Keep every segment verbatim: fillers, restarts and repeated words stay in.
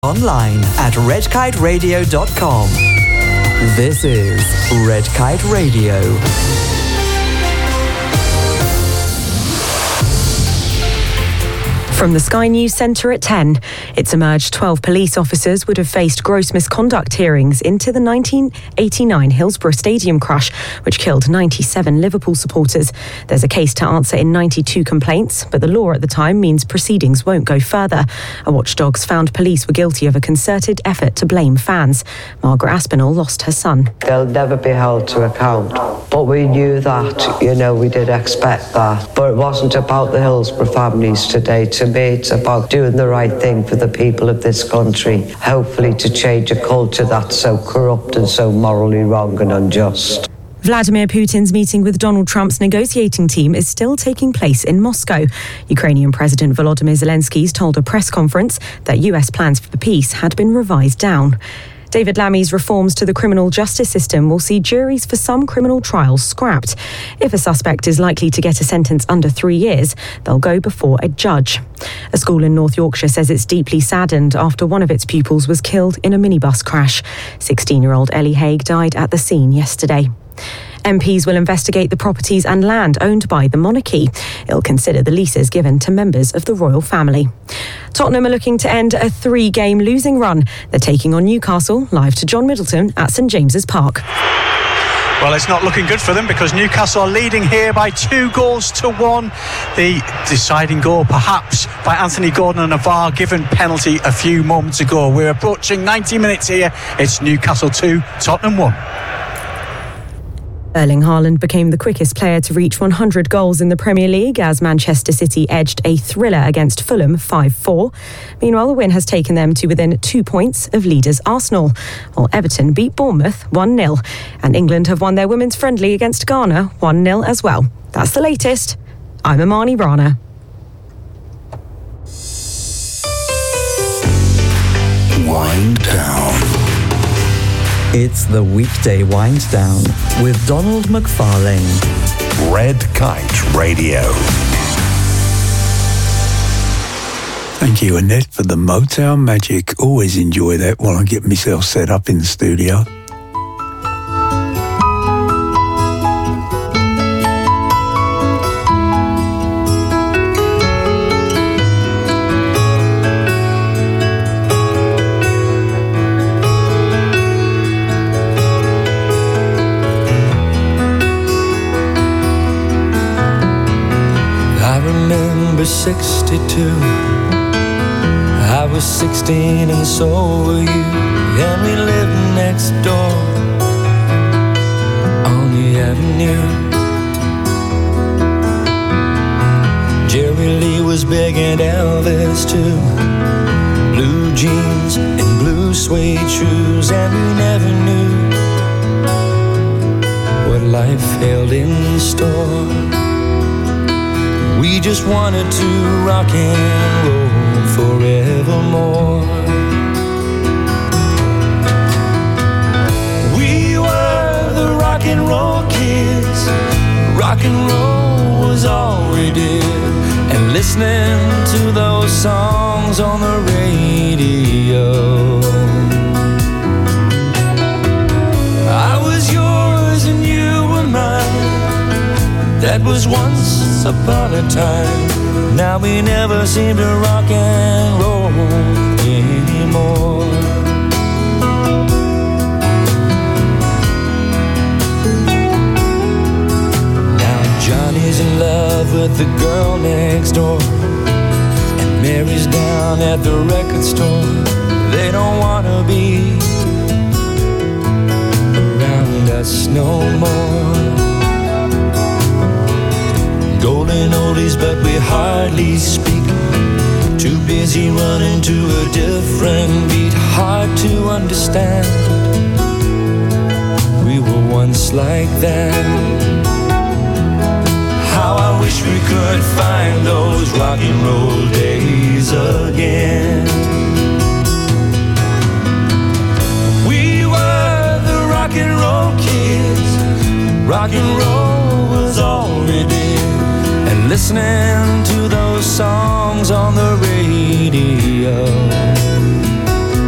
Online at red kite radio dot com. This is Red Kite Radio. From the Sky News Centre at ten, it's emerged twelve police officers would have faced gross misconduct hearings into the nineteen eighty-nine Hillsborough Stadium crash, which killed ninety-seven Liverpool supporters. There's a case to answer in ninety-two complaints, but the law at the time means proceedings won't go further. A watchdogs found police were guilty of a concerted effort to blame fans. Margaret Aspinall lost her son. They'll never be held to account, but we knew that, you know, we did expect that. But it wasn't about the Hillsborough families today. To me, it's about doing the right thing for the people of this country, hopefully to change a culture that's so corrupt and so morally wrong and unjust. Vladimir Putin's meeting with Donald Trump's negotiating team is still taking place in Moscow. Ukrainian President Volodymyr Zelensky's told a press conference that U S plans for the peace had been revised down. David Lammy's reforms to the criminal justice system will see juries for some criminal trials scrapped. If a suspect is likely to get a sentence under three years, they'll go before a judge. A school in North Yorkshire says it's deeply saddened after one of its pupils was killed in a minibus crash. sixteen-year-old Ellie Haig died at the scene yesterday. M Ps will investigate the properties and land owned by the monarchy. It'll consider the leases given to members of the royal family. Tottenham are looking to end a three-game losing run. They're taking on Newcastle, live to John Middleton at St James's Park. Well, it's not looking good for them because Newcastle are leading here by two goals to one. The deciding goal, perhaps, by Anthony Gordon and a V A R given penalty a few moments ago. We're approaching ninety minutes here. It's Newcastle two, Tottenham one. Erling Haaland became the quickest player to reach one hundred goals in the Premier League as Manchester City edged a thriller against Fulham five four. Meanwhile, the win has taken them to within two points of leaders Arsenal, while Everton beat Bournemouth one nil. And England have won their women's friendly against Ghana one nil as well. That's the latest. I'm Amani Rana. Wind down. It's the weekday wind down with Donald McFarlane. Red Kite Radio. Thank you, Annette, for the Motown magic. Always enjoy that while I get myself set up in the studio. sixty-two. I was sixteen and so were you, and we lived next door on the avenue. Jerry Lee was big and Elvis too. Blue jeans and blue suede shoes, and we never knew what life held in store. We just wanted to rock and roll forevermore. We were the rock and roll kids. Rock and roll was all we did. And listening to those songs on the radio. I was yours and you were mine. That was once upon a time. Now we never seem to rock and roll anymore. Now Johnny's in love with the girl next door, and Mary's down at the record store. They don't want to be around us no more. Golden oldies, but we hardly speak. Too busy running to a different beat. Hard to understand. We were once like that. How I wish we could find those rock and roll days again. We were the rock and roll kids. Rock and roll was all we did. And listening to those songs on the radio.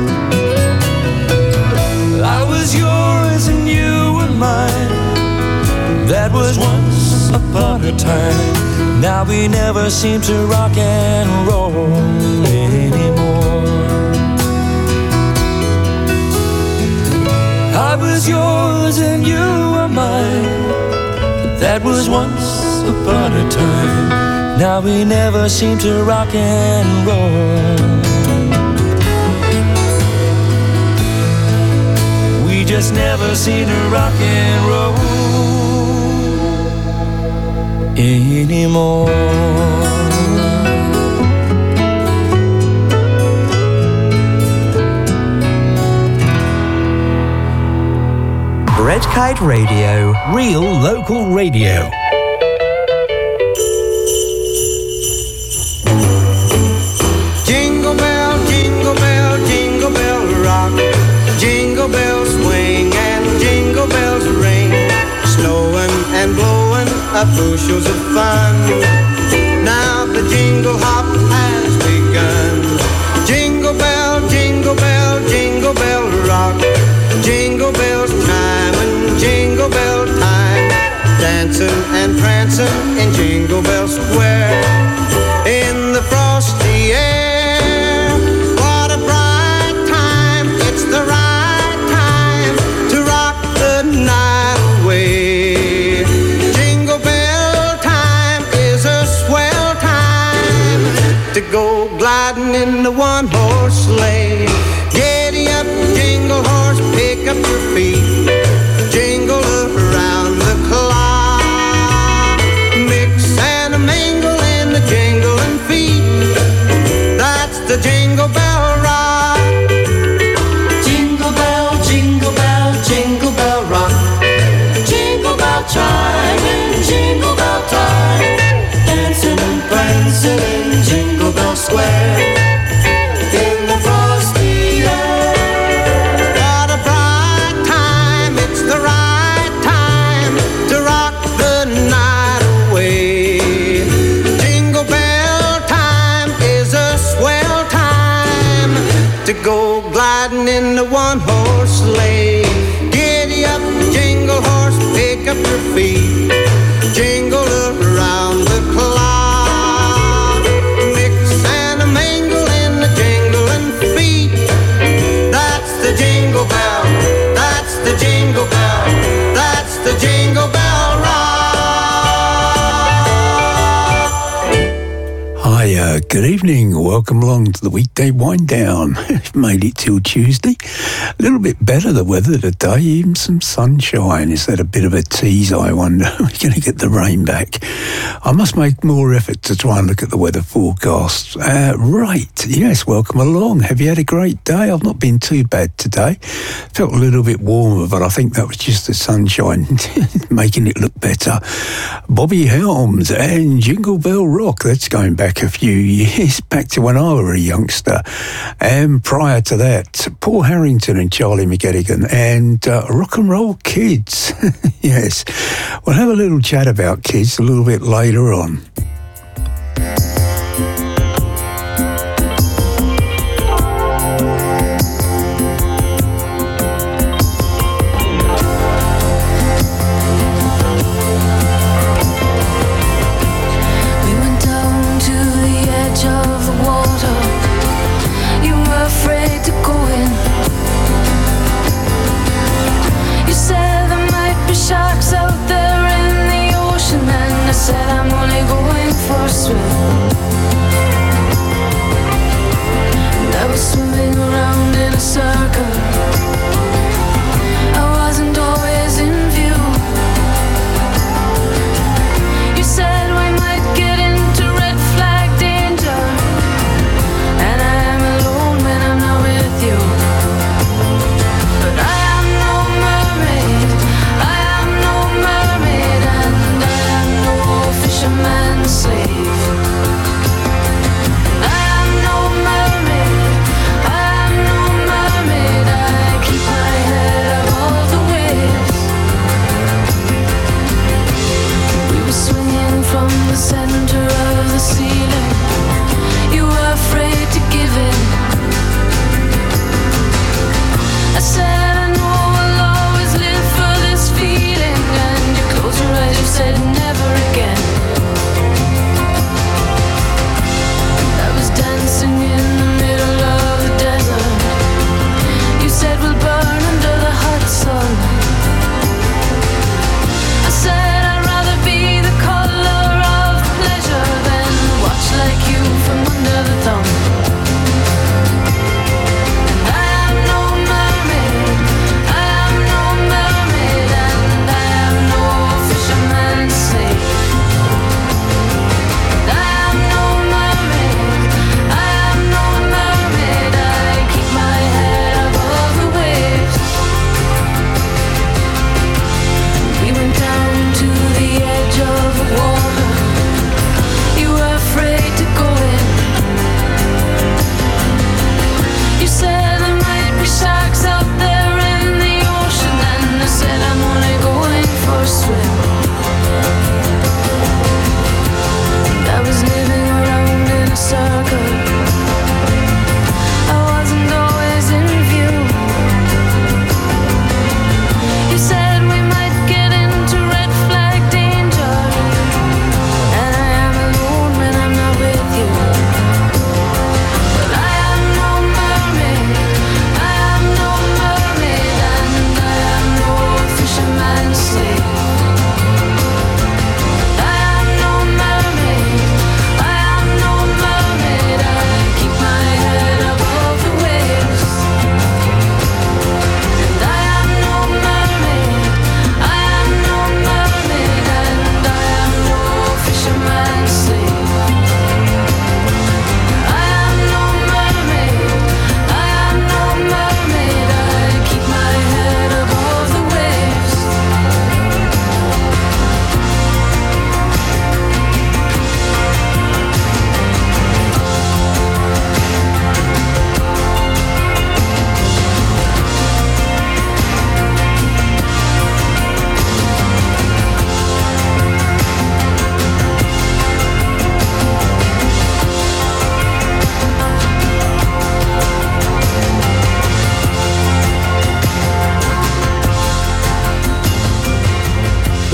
That was once upon a time. Now we never seem to rock and roll anymore. I was yours and you were mine. That was once upon a time. Now we never seem to rock and roll. We just never seem to rock and roll anymore. Red Kite Radio. Real local radio. Jingle bell, jingle bell, jingle bell rock. Jingle bells swing and jingle bells ring. Snowing and blowing up bushels of fun. Now the jingle hop has begun. Jingle bell, jingle bell, jingle bell rock. Jingle bells chime and jingle bell time. Dancing and prancing in Jingle Bell Square. In the frosty air, what a bright time. It's the right time to rock the night away. Jingle bell time is a swell time to go gliding in the one-horse sleigh. Giddy up, jingle horse, pick up your feet. Jingle around the clock. Mix and a mingle in the jingling feet. That's the Jingle Bell Rock. Jingle bell, jingle bell, jingle bell rock. Jingle bell chime and jingle bell time. Dancing and prancing in Jingle Bell Square. In the frosty air. What a bright time, it's the right time to rock the night away. Jingle bell time is a swell time to go gliding in the one-horse sleigh. Giddy up, jingle horse, pick up your feet. Jingle around the clock. Mix and a mingle in the jingling feet. That's the jingle bell, that's the jingle bell, that's the Jingle Bell Rock. Hi, uh, good evening. Welcome along to the weekday wind down. Made it till Tuesday. A little bit better the weather today, even some sunshine. Is that a bit of a tease, I wonder? We're going to get the rain back. I must make more effort to try and look at the weather forecast. Uh, right, yes, welcome along. Have you had a great day? I've not been too bad today. Felt a little bit warmer, but I think that was just the sunshine making it look better. Bobby Helms and Jingle Bell Rock. That's going back a few years, back to when I was a youngster. And prior to that, Paul Harrington and Charlie McGettigan and uh, Rock and Roll Kids. Yes, we'll have a little chat about Kids a little bit later on. Sharks out there in the ocean, and I said I'm only going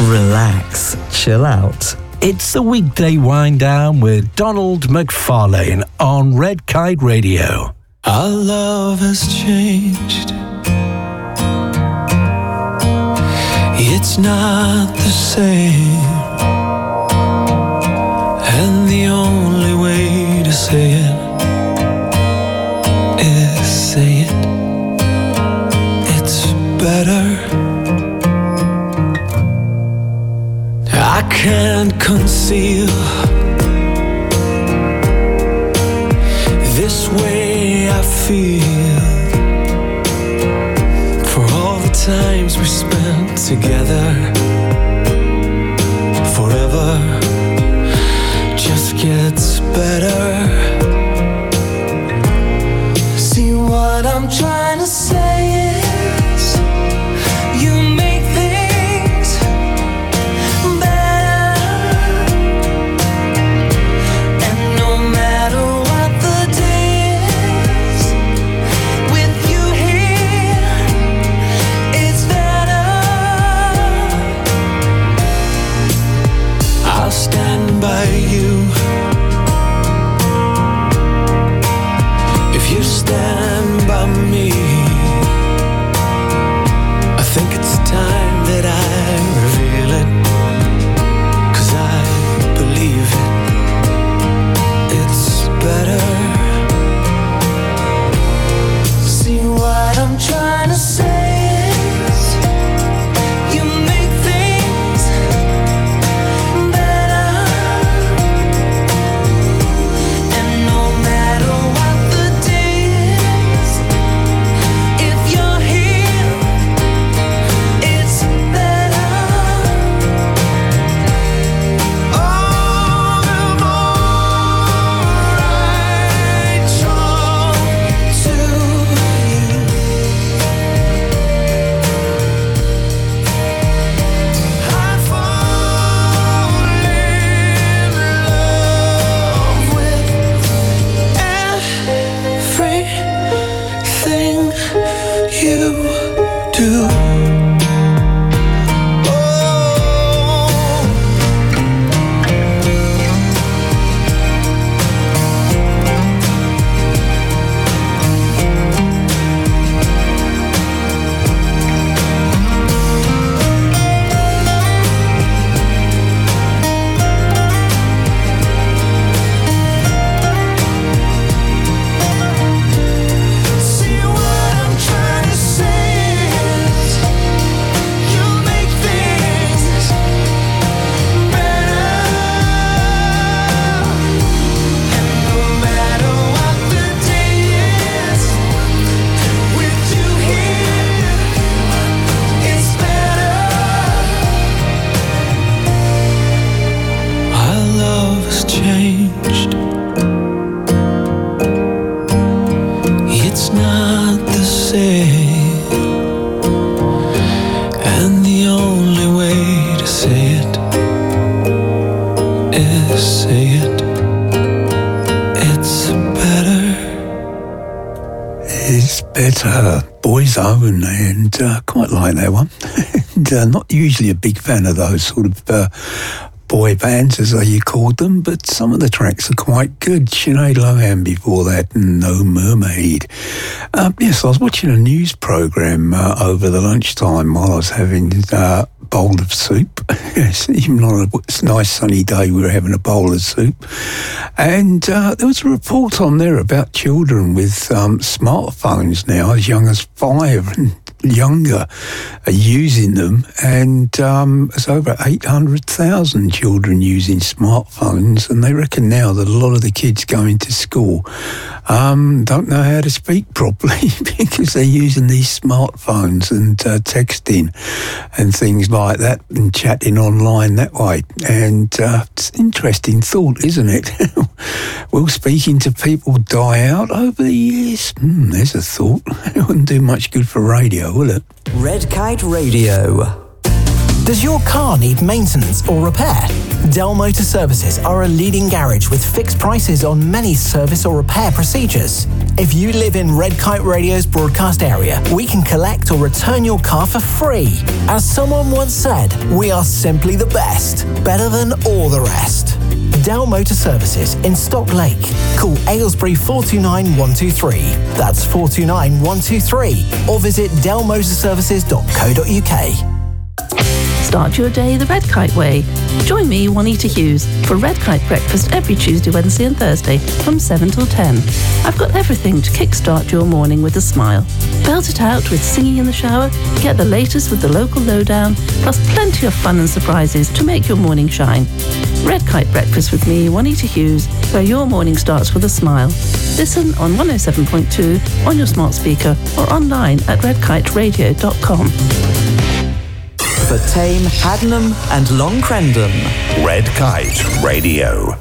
Relax, chill out. It's the weekday wind down with Donald McFarlane on Red Kite Radio. Our love has changed. It's not the same. And the only way to say it is say it. It's better. I can't conceal this way I feel for all the times we spent together. Forever just gets better. See, what I'm trying to say is you make things better. And no matter what the day is, with you here, it's better. I'll stand by you if you stand by me. I think it's time that I reveal it, 'cause I believe it. It's better. See, what I'm trying to say is you make things better. And no matter what the day is, if you're here, it's better. Oh, the more I talk to you, I fall in love with everything you do. Oh, see, what I'm trying to say is you make things better. And no matter what the day is, with you here, it's better. Our love has changed. It's not the same. And the only way to say it is say it. It's better. It's better. Boyzone, and uh, quite like that one. and, uh, not usually a big fan of those sort of uh, boy bands, as you called them, but some of the tracks are quite good. Sinead Lohan before that, and No Mermaid. Um, yes, I was watching a news programme uh, over the lunchtime while I was having uh, a bowl of soup. Yes, even on a nice sunny day, we were having a bowl of soup. And uh, there was a report on there about children with um, smartphones now, as young as five and younger, are using them, and um, there's over eight hundred thousand children using smartphones, and they reckon now that a lot of the kids going to school um, don't know how to speak properly because they're using these smartphones and uh, texting and things like that and chatting online that way. And uh, it's an interesting thought, isn't it? Will speaking to people die out over the years? Hmm, there's a thought. It wouldn't do much good for radio, will it? Red Kite Radio. Does your car need maintenance or repair? Dell Motor Services are a leading garage with fixed prices on many service or repair procedures. If you live in Red Kite Radio's broadcast area, we can collect or return your car for free. As someone once said, we are simply the best, better than all the rest. Dell Motor Services in Stock Lake. Call Aylesbury four two nine one two three. That's four two nine one two three. Or visit dell motor services dot co dot uk. Start your day the Red Kite way. Join me, Juanita Hughes, for Red Kite breakfast every Tuesday, Wednesday and Thursday from seven till ten. I've got everything to kickstart your morning with a smile. Belt it out with singing in the shower, get the latest with the local lowdown, plus plenty of fun and surprises to make your morning shine. Red Kite breakfast with me, Juanita Hughes, where your morning starts with a smile. Listen on one oh seven point two on your smart speaker or online at red kite radio dot com. For Tame, Haddenham and Long Crendon. Red Kite Radio.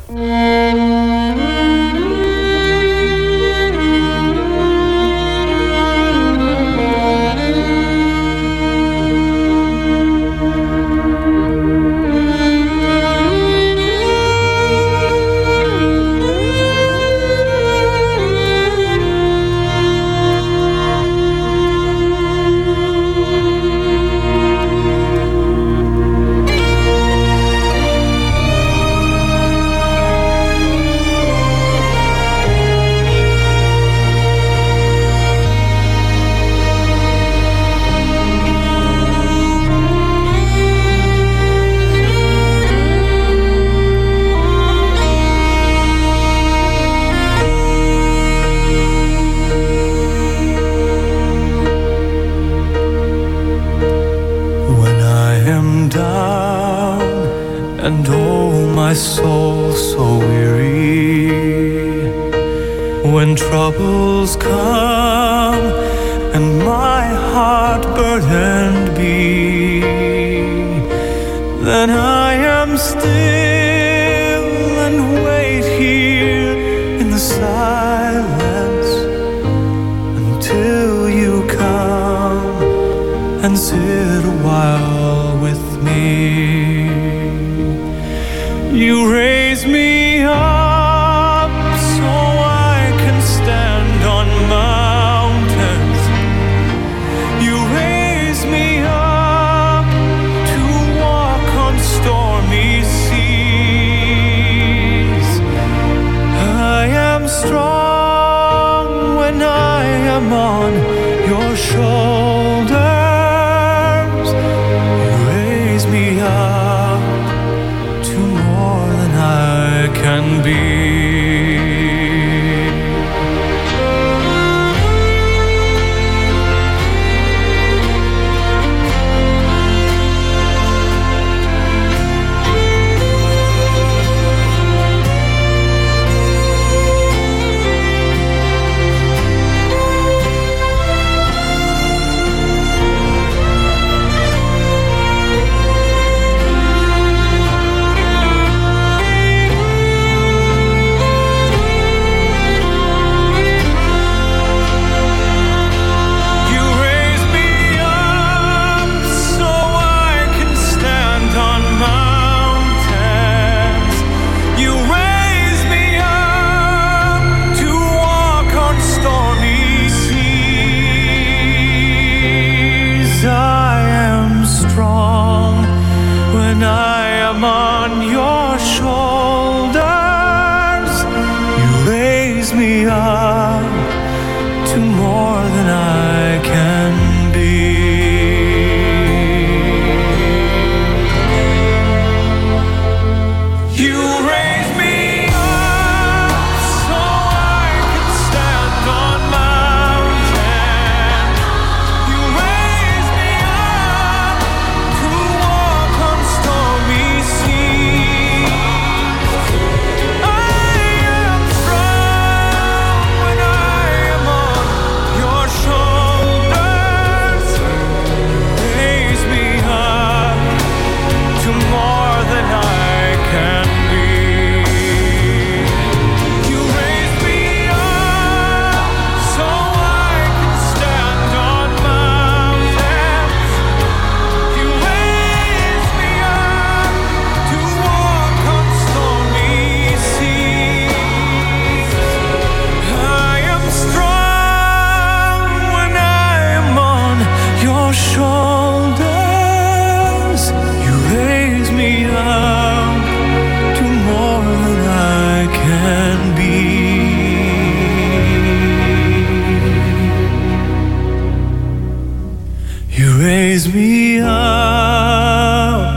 raise me up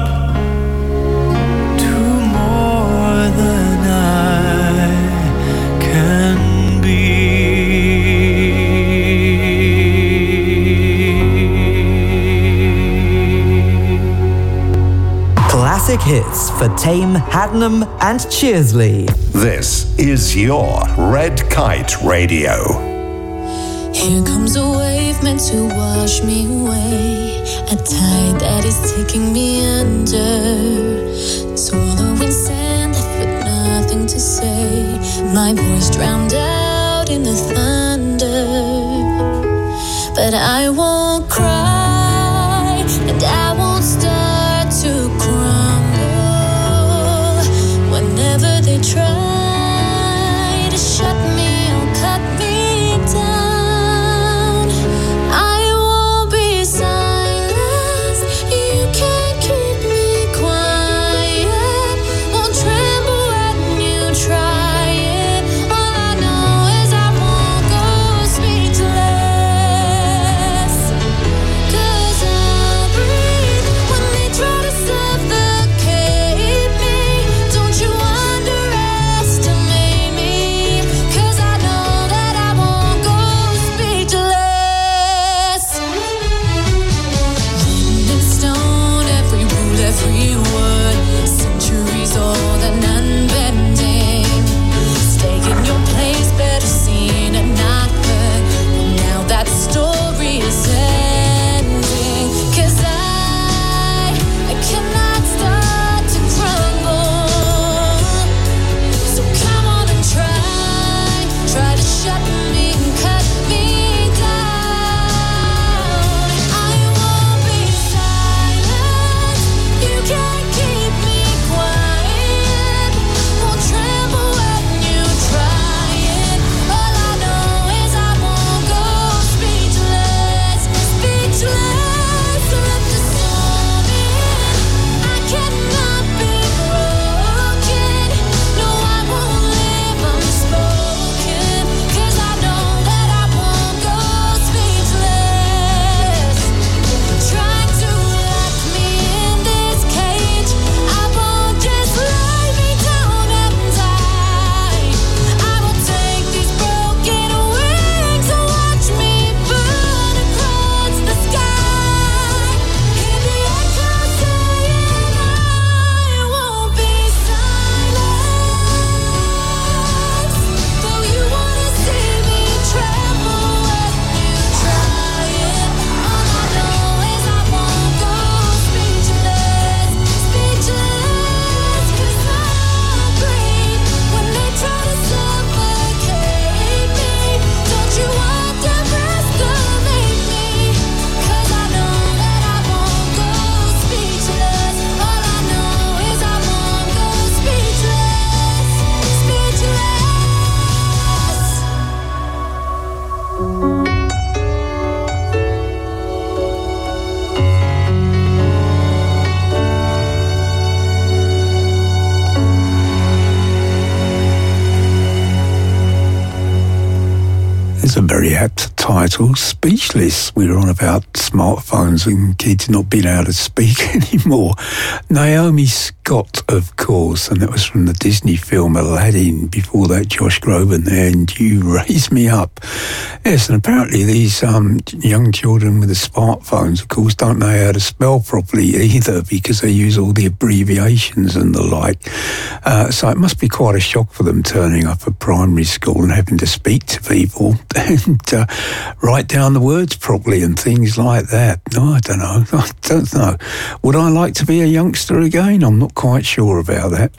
to more than I can be. Classic hits for Tame, Hadnam and Cheersley. This is your Red Kite Radio. Here comes a wave meant to wash me away, a tide that is taking me under, swallowing sand left with nothing to say, my voice drowned out in the thunder. But I won't cry, and I won't start to crumble whenever they try to shut me or cut me down. It's a very apt title, Speechless. We were on about smartphones and kids not being able to speak anymore. Naomi Scott, of course, and that was from the Disney film Aladdin. Before that, Josh Groban and You Raise Me Up. Yes, and apparently these um, young children with the smartphones, of course, don't know how to spell properly either because they use all the abbreviations and the like. Uh, so it must be quite a shock for them turning up at primary school and having to speak to people and uh, write down the words properly and things like that. No, I don't know. I don't know. Would I like to be a youngster again? I'm not quite sure about that.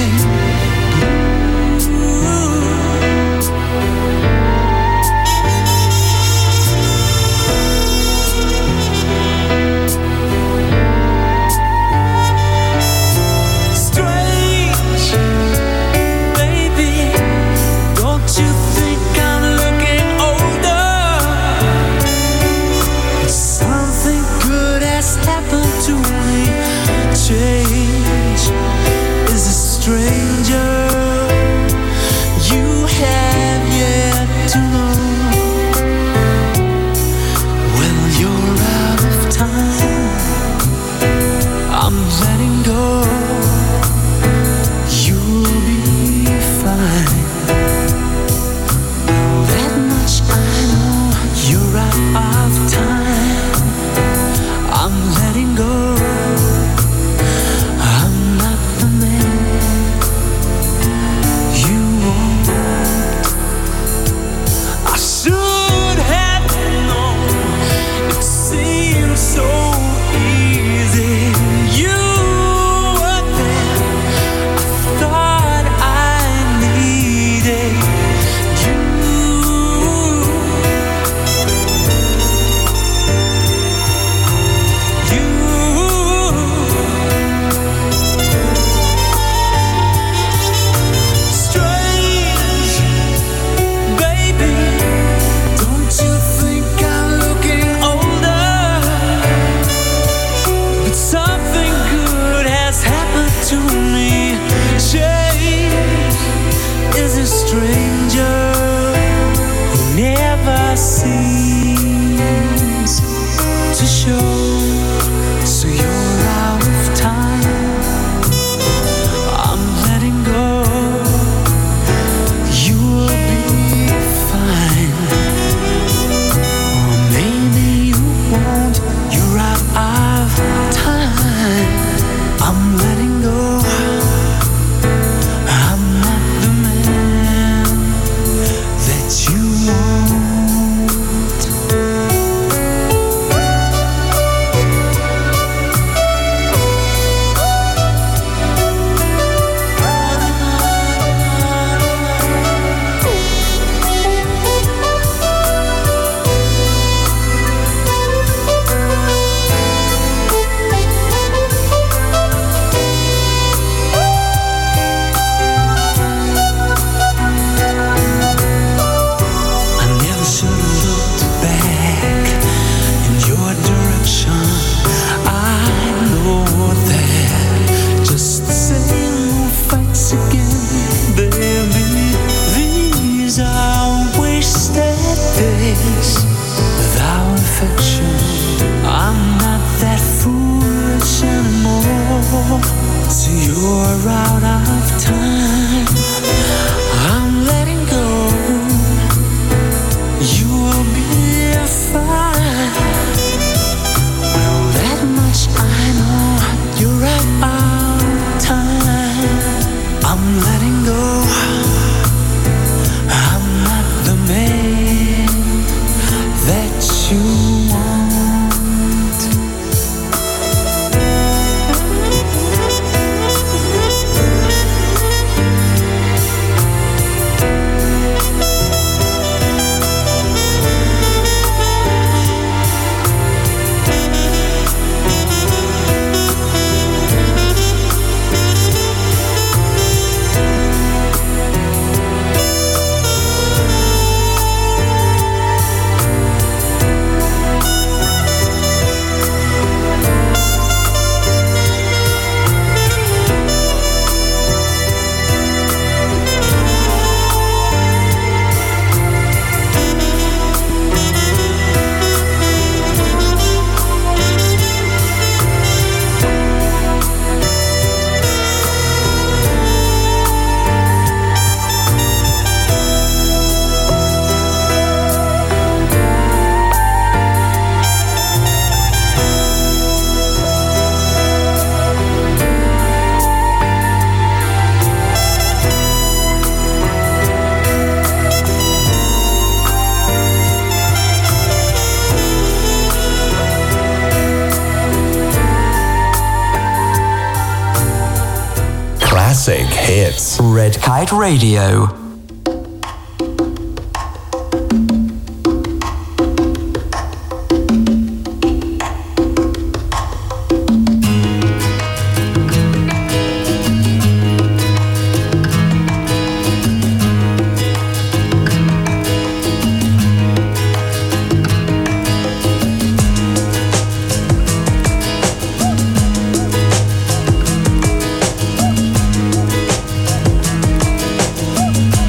Ooh. go. You'll be fine. That much I know. You're out of time. I'm letting go. I'm not the man you want. I should have known. It seems so easy. You were there. I thought I needed you. Strange, baby. Don't you think I'm looking older? But something good has happened to me. Change is a stranger who never seems to show. So you're out of time. I'm letting go. You'll be fine. Or maybe you won't. You're out of time. I'm letting go. I'm not the man that you want. I never should have looked back in your direction. I know that just the same fights again, baby. These are wasted days without affection. I'm not that foolish anymore. So you're out of time. I'm letting go. You'll be fine. Well, that much I know. You're out of time. I'm letting go. I'm not the man that you want. Classic hits. Red Kite Radio. Thank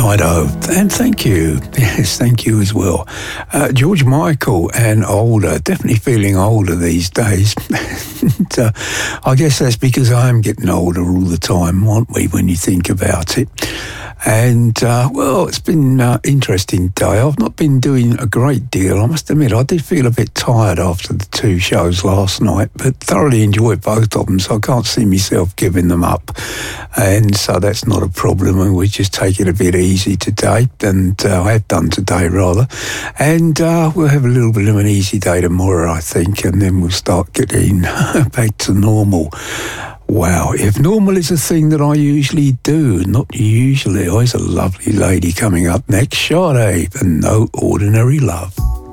Righto, and thank you. Yes, thank you as well. Uh, George Michael and older, definitely feeling older these days. and, uh, I guess that's because I am getting older all the time, aren't we, when you think about it? And, uh, well, it's been an uh, interesting day. I've not been doing a great deal. I must admit, I did feel a bit tired after the two shows last night, but thoroughly enjoyed both of them, so I can't see myself giving them up. And so that's not a problem, and we just take it a bit easy today, and uh, I have done today, rather. And uh, we'll have a little bit of an easy day tomorrow, I think, and then we'll start getting back to normal. Wow, if normal is a thing that I usually do, not usually. Oh, there's a lovely lady coming up next, Sade, and No Ordinary Love.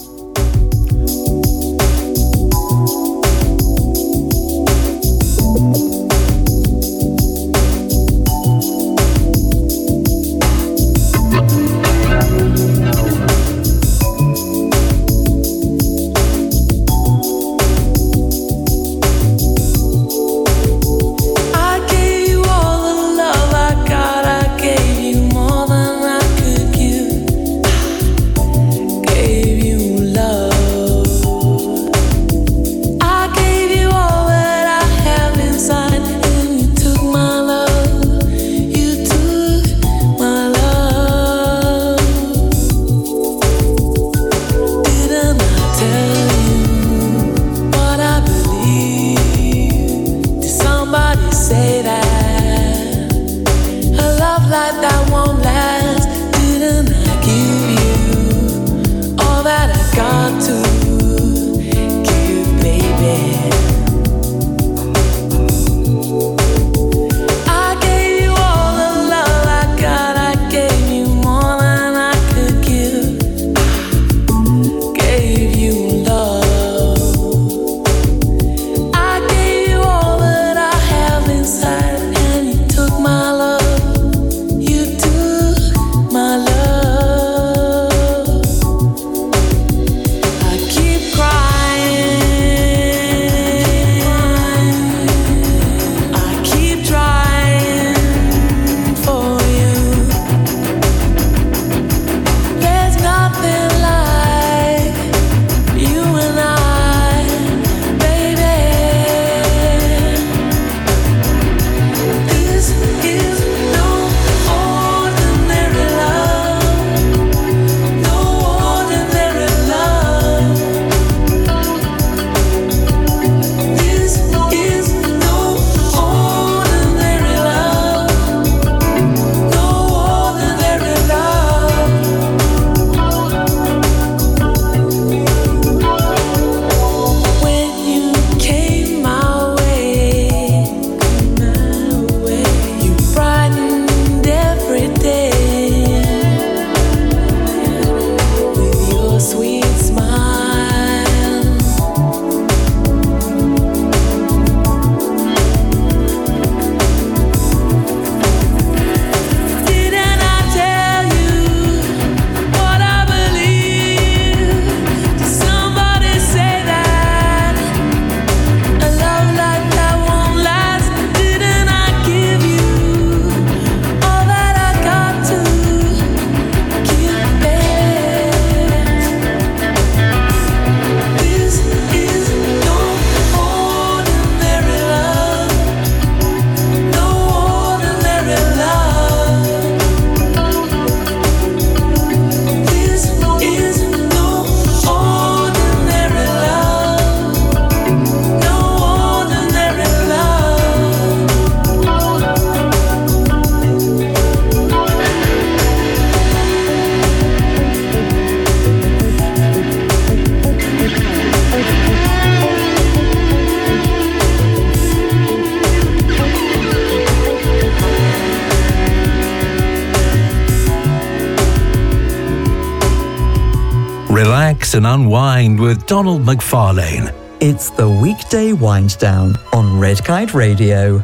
Relax and unwind with Donald McFarlane. It's the weekday wind down on Red Kite Radio.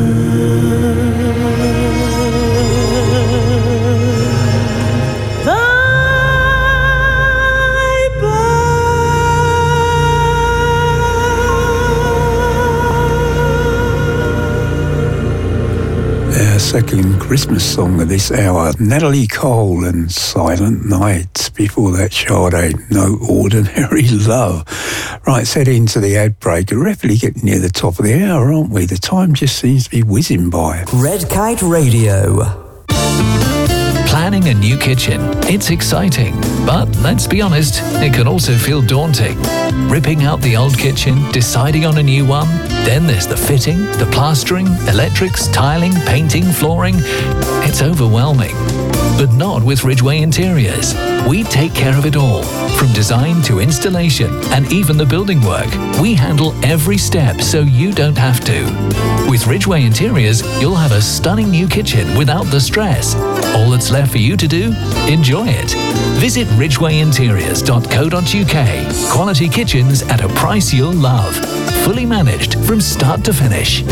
Second Christmas song of this hour, Natalie Cole and Silent Night. Before that, Sade, No Ordinary Love. Right, let's head into the ad break. We're rapidly getting near the top of the hour, aren't we? The time just seems to be whizzing by. Red Kite Radio. Planning a new kitchen. It's exciting, but let's be honest, it can also feel daunting. Ripping out the old kitchen, deciding on a new one, then there's the fitting, the plastering, electrics, tiling, painting, flooring. It's overwhelming. But not with Ridgeway Interiors. We take care of it all, from design to installation and even the building work. We handle every step so you don't have to. With Ridgeway Interiors, you'll have a stunning new kitchen without the stress. All that's left for you to do? Enjoy it. Visit ridgeway interiors dot co dot uk. Quality kitchens at a price you'll love. Fully managed from start to finish.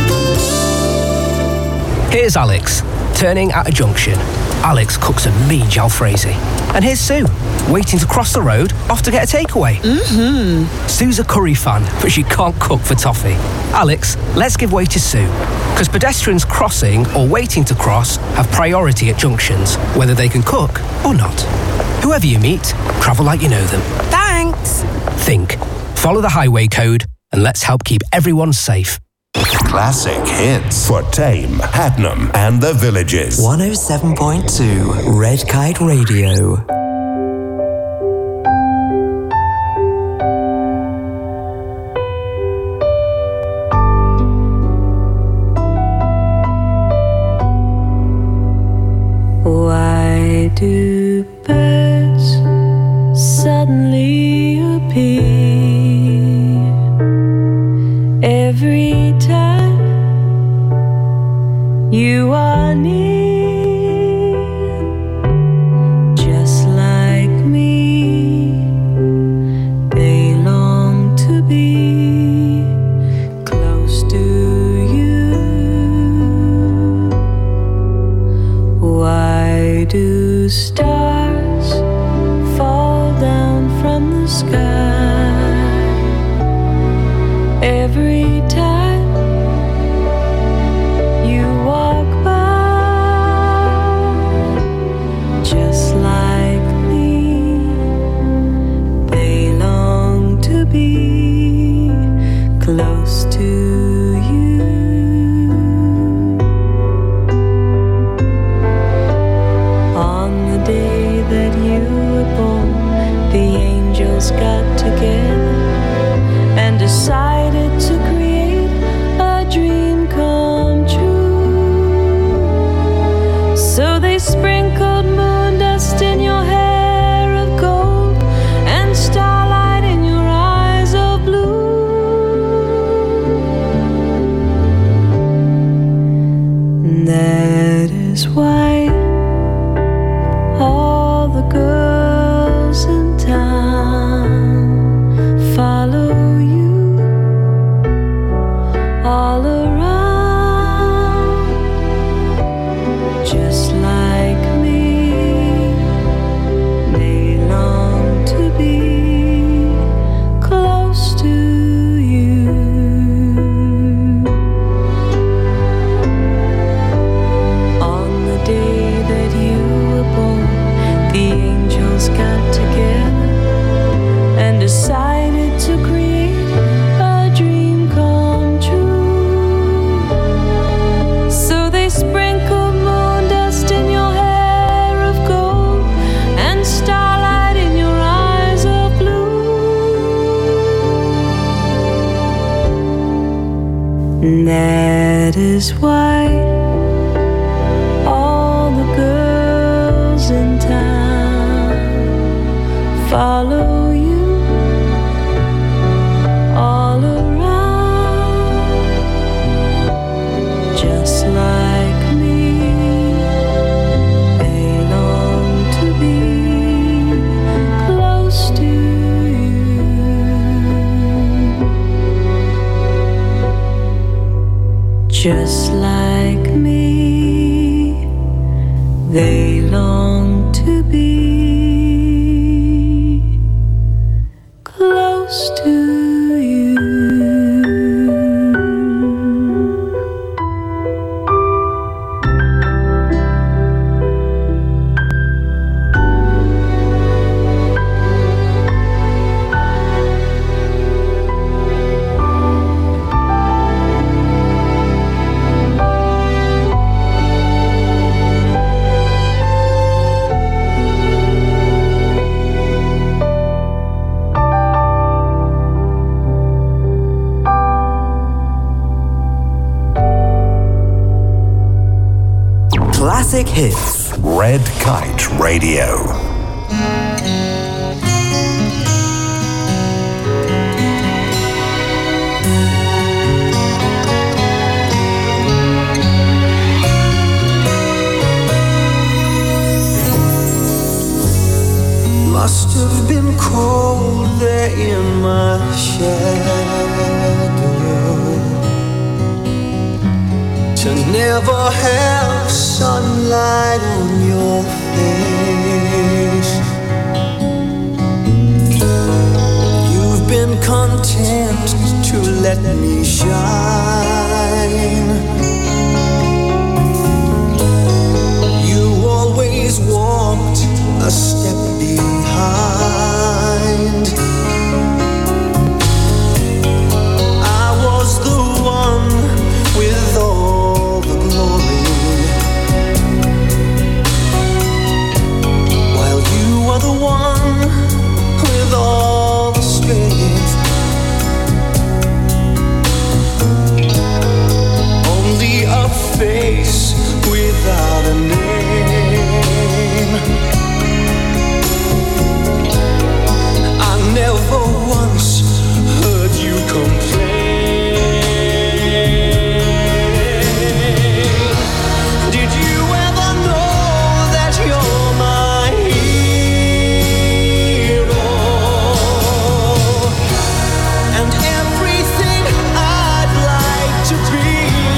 Here's Alex, turning at a junction. Alex cooks a mean jalfrezi. And here's Sue, waiting to cross the road, off to get a takeaway. Mm-hmm. Sue's a curry fan, but she can't cook for toffee. Alex, let's give way to Sue. Because pedestrians crossing or waiting to cross have priority at junctions, whether they can cook or not. Whoever you meet, travel like you know them. Thanks. Think. Follow the highway code, and let's help keep everyone safe. Classic hits for Tame, Hadnam, and the Villages. one oh seven point two Red Kite Radio. Why do birds suddenly appear every time you are near? Just like me, they long to be close to you. Why do stars fall down from the sky every time you walk by? Just like me, they long to be close to you. On the day that you were born, the angels got together and decided to create a dream come true. So they sprinkled moon dust in your hair of gold and starlight in your eyes of blue. And that is why all the girls in town follow you all around. Just like me, they long to be close to you. On the day that you were born, the angels got together and decided to create a dream come true. So they sprinkled moon dust in your hair of gold and starlight in your eyes of blue. And that is why all the girls in town follow you all around. Just like me, they long to be close to you. Just like me, they long to be close to you. Classic hits. Red Kite Radio. Must have been cold there in my shadow to never have sunlight on your face. You've been content to let me shine. You always walked a step behind. I was the one with all the glory, while you are the one with all the strength. Only a face without a name. I never once heard you complain. Did you ever know that you're my hero? And everything I'd like to be.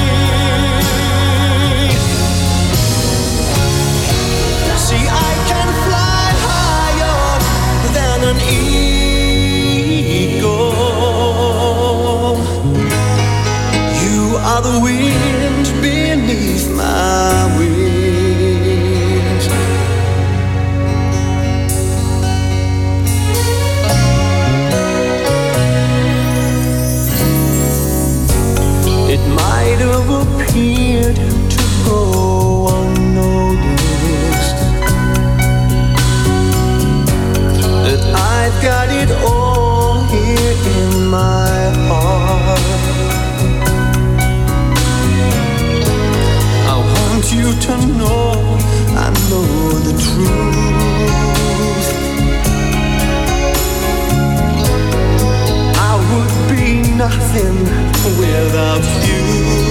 See, I can fly higher than an eagle. You are the wind beneath my wings. It might have appeared to go unnoticed that I've got it all here in my heart. I want you to know I know the truth. I would be nothing without you.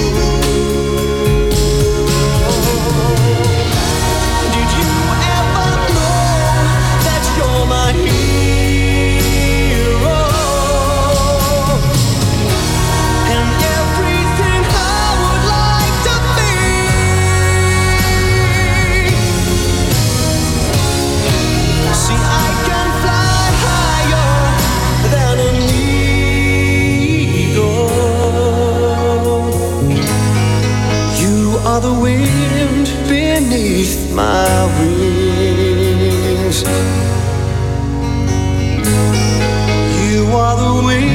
Did you ever know that you're my hero? And everything I would like to be. See, I can fly higher than an eagle. You are the wind beneath my wings. You are the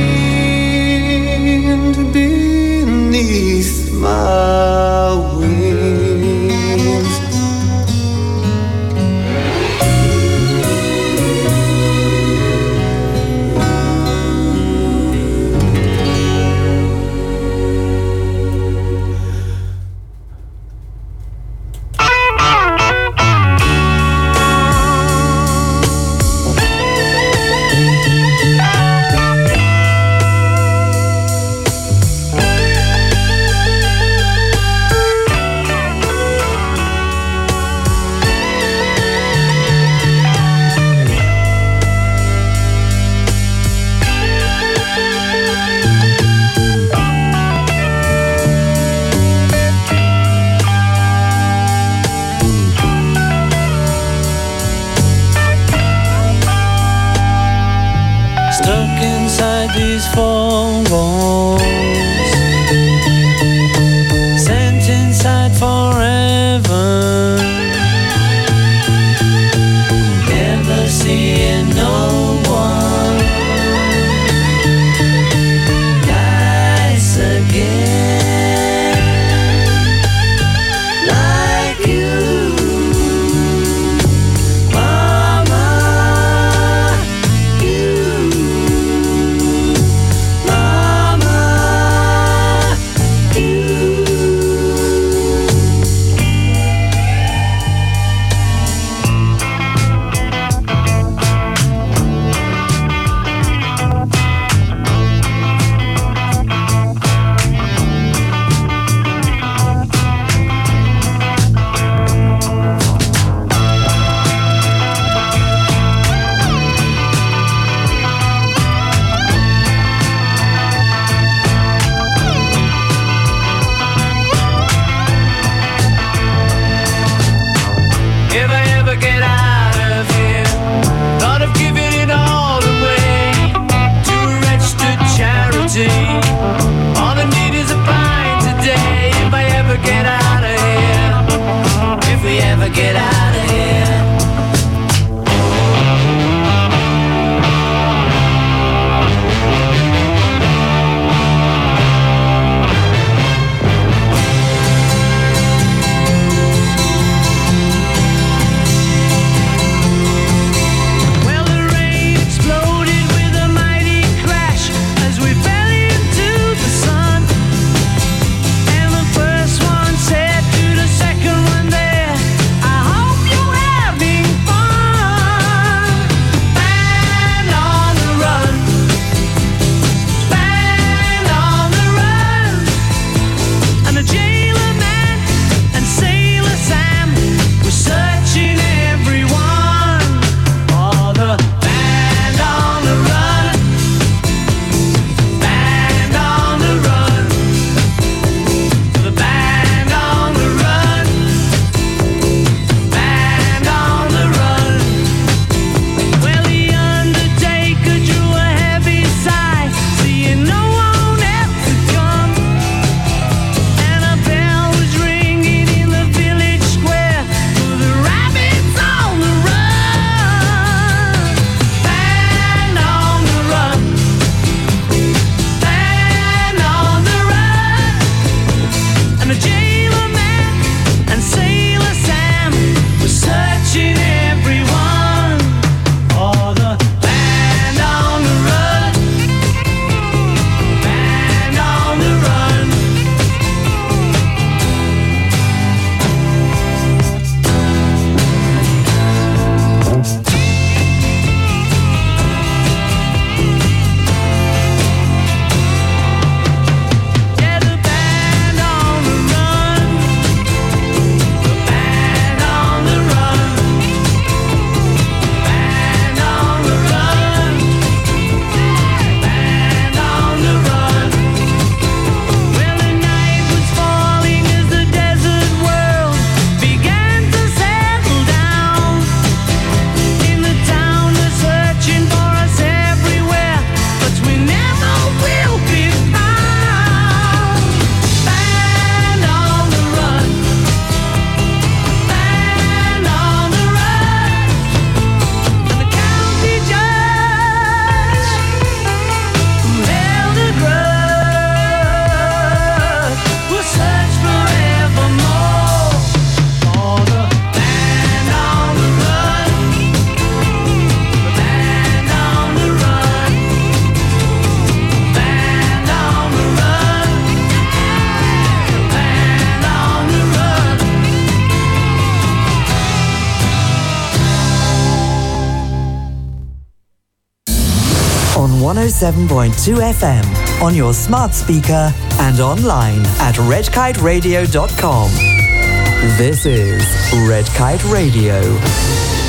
wind beneath my wings. these four walls, sent inside forever, never seeing no one nice again like you, mama, you, mama, you. If I ever get out of here, thought of giving it all away to a registered charity. All I need is a pint today. If I ever get out of here, if we ever get out of here. Well, the rain exploded with a mighty crash as we fell into the sun. And the first one said to the second one there, I hope you're having fun. Band on the run, band on the run. And the jailer man and Sailor Sam were searching everyone for the band on the run, band on the run, the band on the run, band on the run. Well, the undertaker drew a heavy sigh, seeing no one else had come. And a bell was ringing in the village square for the rabbits on the run. Band on the run, band on the run. And the jailer man and Sailor Sam were searching everyone for the band on the run, band on the run. Yeah, the band on the run, the band on the run, band on the run, band on the run. Well, the night was falling as the desert world began to settle down. In the town they're searching for us everywhere, but we never will be found. Band on the run, band on the run. And the county judge who held a grudge will search forevermore for the band on the run, the band on the run, band on the run, band on the run. On one oh seven point two F M, on your smart speaker and online at red kite radio dot com. This is Red Kite Radio.